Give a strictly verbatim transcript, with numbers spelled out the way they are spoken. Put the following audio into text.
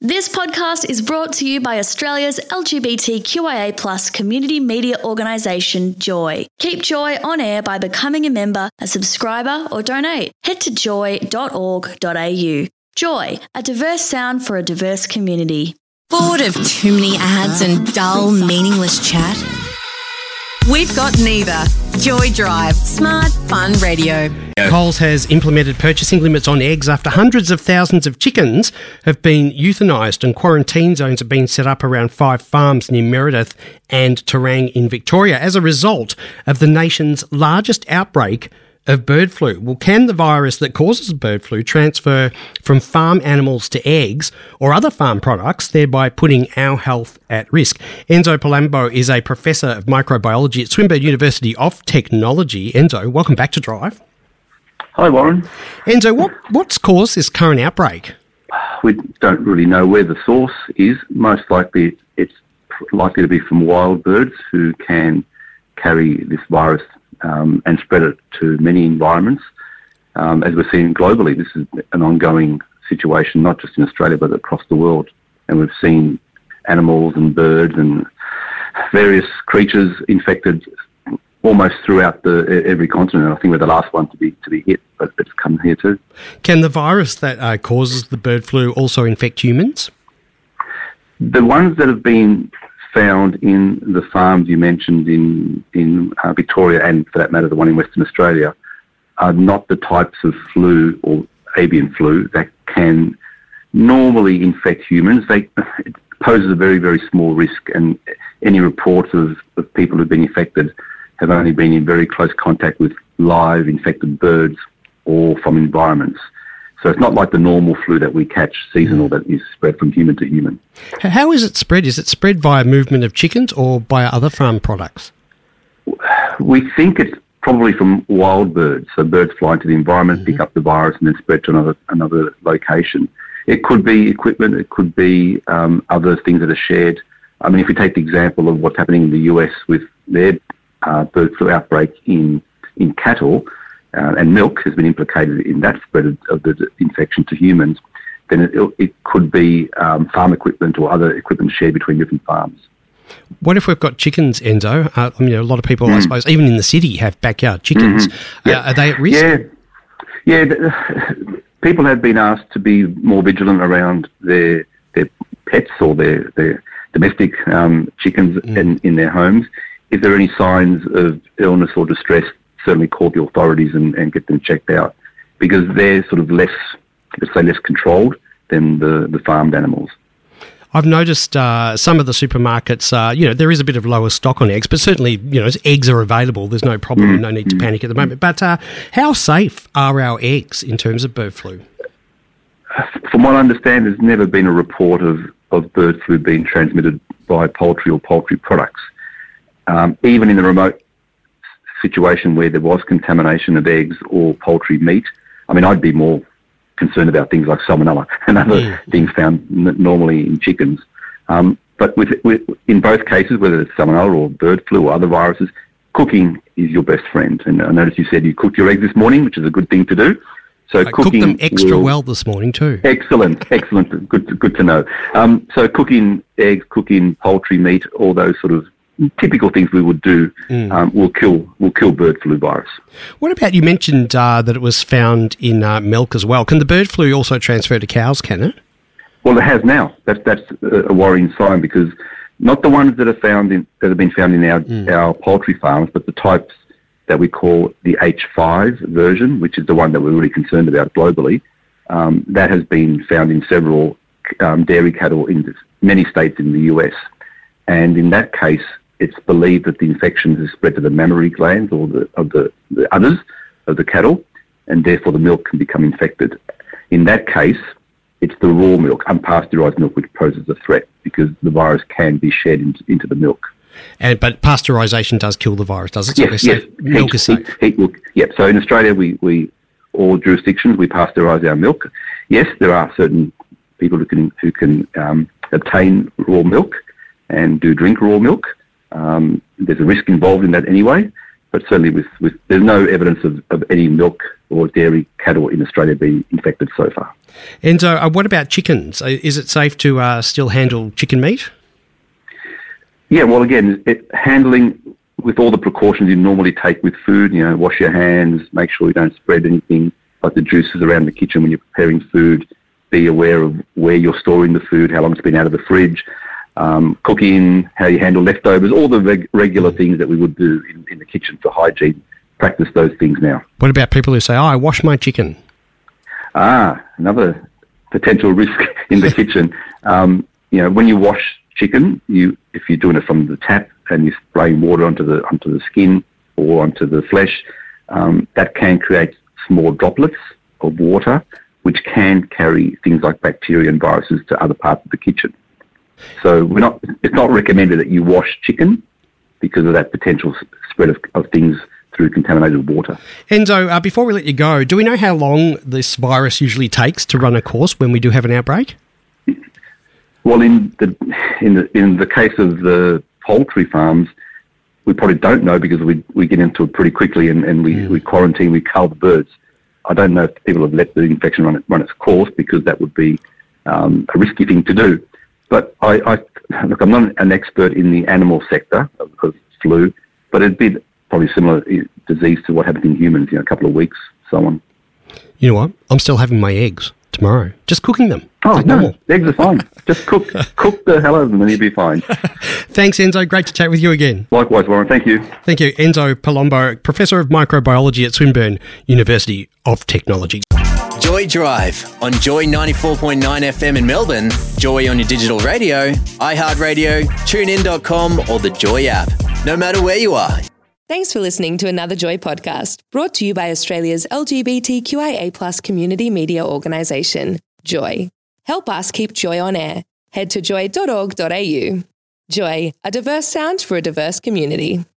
This podcast is brought to you by Australia's L G B T Q I A plus community media organisation, Joy. Keep Joy on air by becoming a member, a subscriber or donate. Head to joy dot org dot a u. Joy, a diverse sound for a diverse community. Bored of too many ads and dull, meaningless chat? We've got neither. Joy Drive, smart, fun radio. Coles has implemented purchasing limits on eggs after hundreds of thousands of chickens have been euthanised, and quarantine zones have been set up around five farms near Meredith and Terang in Victoria as a result of the nation's largest outbreak of bird flu. Well, can the virus that causes bird flu transfer from farm animals to eggs or other farm products, thereby putting our health at risk? Enzo Palumbo is a professor of microbiology at Swinburne University of Technology. Enzo, welcome back to Drive. Hi, Warren. Enzo, what, what's caused this current outbreak? We don't really know where the source is. Most likely it's likely to be from wild birds who can carry this virus um, and spread it to many environments. Um, as we're seeing globally, this is an ongoing situation, not just in Australia, but across the world. And we've seen animals and birds and various creatures infected almost throughout the every continent. I think we're the last one to be to be hit, but it's come here too. Can the virus that uh, causes the bird flu also infect humans? The ones that have been found in the farms you mentioned in in uh, Victoria, and for that matter the one in Western Australia, are not the types of flu or avian flu that can normally infect humans. They it poses a very, very small risk, and any reports of, of people who've been infected have only been in very close contact with live infected birds or from environments. So it's not like the normal flu that we catch, seasonal, that is spread from human to human. How is it spread? Is it spread via movement of chickens or by other farm products? We think it's probably from wild birds. So birds fly into the environment, mm-hmm. pick up the virus and then spread to another another location. It could be equipment, it could be um, other things that are shared. I mean, if we take the example of what's happening in the U S with their uh, bird flu outbreak in, in cattle, uh, and milk has been implicated in that spread of, of the infection to humans, then it, it could be um, farm equipment or other equipment shared between different farms. What if we've got chickens, Enzo? Uh, I mean, a lot of people, mm. I suppose, even in the city, have backyard chickens. Mm-hmm. Yeah. Uh, are they at risk? Yeah, yeah. People have been asked to be more vigilant around their their pets or their their domestic um, chickens mm. in, in their homes. If there are any signs of illness or distress, certainly call the authorities and, and get them checked out, because they're sort of less, let's say, less controlled than the, the farmed animals. I've noticed uh, some of the supermarkets, uh, you know, there is a bit of lower stock on eggs, but certainly, you know, eggs are available. There's no problem, mm. no need to panic at the moment. But uh, how safe are our eggs in terms of bird flu? From what I understand, there's never been a report of, of bird flu being transmitted by poultry or poultry products. Um, even in the remote situation where there was contamination of eggs or poultry meat, I mean, I'd be more concerned about things like salmonella and other mm. things found n- normally in chickens. Um, but with, with in both cases, whether it's salmonella or bird flu or other viruses, cooking is your best friend. And I noticed you said you cooked your eggs this morning, which is a good thing to do. So I cooking cooked them extra will, well this morning too. Excellent, excellent. Good, good to know. Um, so cooking eggs, cooking poultry meat, all those sort of typical things we would do mm. um, will kill will kill bird flu virus. What about, you mentioned uh, that it was found in uh, milk as well. Can the bird flu also transfer to cows, can it? Well, it has now. That's that's a worrying sign, because not the ones that are found in that have been found in our mm. our poultry farms, but the types that we call the H five version, which is the one that we're really concerned about globally. Um, that has been found in several um, dairy cattle in many states in the U S, and in that case, it's believed that the infection has spread to the mammary glands or the of the, the udders of the cattle, and therefore the milk can become infected. In that case, it's the raw milk, unpasteurised milk, which poses a threat, because the virus can be shed into, into the milk. And but pasteurisation does kill the virus, does it? So yes, yes. Milk heat, is safe. Heat, heat milk. Yep. So in Australia, we, we all jurisdictions we pasteurise our milk. Yes, there are certain people who can who can um, obtain raw milk and do drink raw milk. Um, there's a risk involved in that anyway, but certainly with, with there's no evidence of, of any milk or dairy cattle in Australia being infected so far. And uh, what about chickens? Is it safe to uh, still handle chicken meat? Yeah, well, again, it, handling with all the precautions you normally take with food, you know, wash your hands, make sure you don't spread anything like the juices around the kitchen when you're preparing food. Be aware of where you're storing the food, how long it's been out of the fridge, um, cooking, how you handle leftovers, all the reg- regular things that we would do in, in the kitchen for hygiene. Practice those things now. What about people who say, oh, I wash my chicken? Ah, another potential risk in the kitchen. Um, you know, when you wash chicken, you if you're doing it from the tap and you're spraying water onto the onto the skin or onto the flesh, um, that can create small droplets of water, which can carry things like bacteria and viruses to other parts of the kitchen. So we're not. It's not recommended that you wash chicken because of that potential spread of, of things through contaminated water. Enzo, uh, before we let you go, do we know how long this virus usually takes to run a course when we do have an outbreak? Well, in the in the in the case of the poultry farms, we probably don't know because we we get into it pretty quickly and, and we, mm. we quarantine, we cull the birds. I don't know if people have let the infection run, run its course because that would be um, a risky thing to do. But I, I look, I'm not an expert in the animal sector of, of flu, but it'd be probably similar disease to what happens in humans, you know, a couple of weeks, so on. You know what? I'm still having my eggs tomorrow. Just cooking them. Oh, like no, normal. Eggs are fine. Just cook cook the hell out of them and you'll be fine. Thanks, Enzo. Great to chat with you again. Likewise, Warren. Thank you. Thank you. Enzo Palombo, Professor of Microbiology at Swinburne University of Technology. Joy Drive on Joy ninety-four point nine F M in Melbourne, Joy on your digital radio, iHeartRadio, tune in dot com or the Joy app. No matter where you are. Thanks for listening to another Joy podcast, brought to you by Australia's L G B T Q I A plus community media organisation, Joy. Help us keep Joy on air. Head to joy dot org dot a u. Joy, a diverse sound for a diverse community.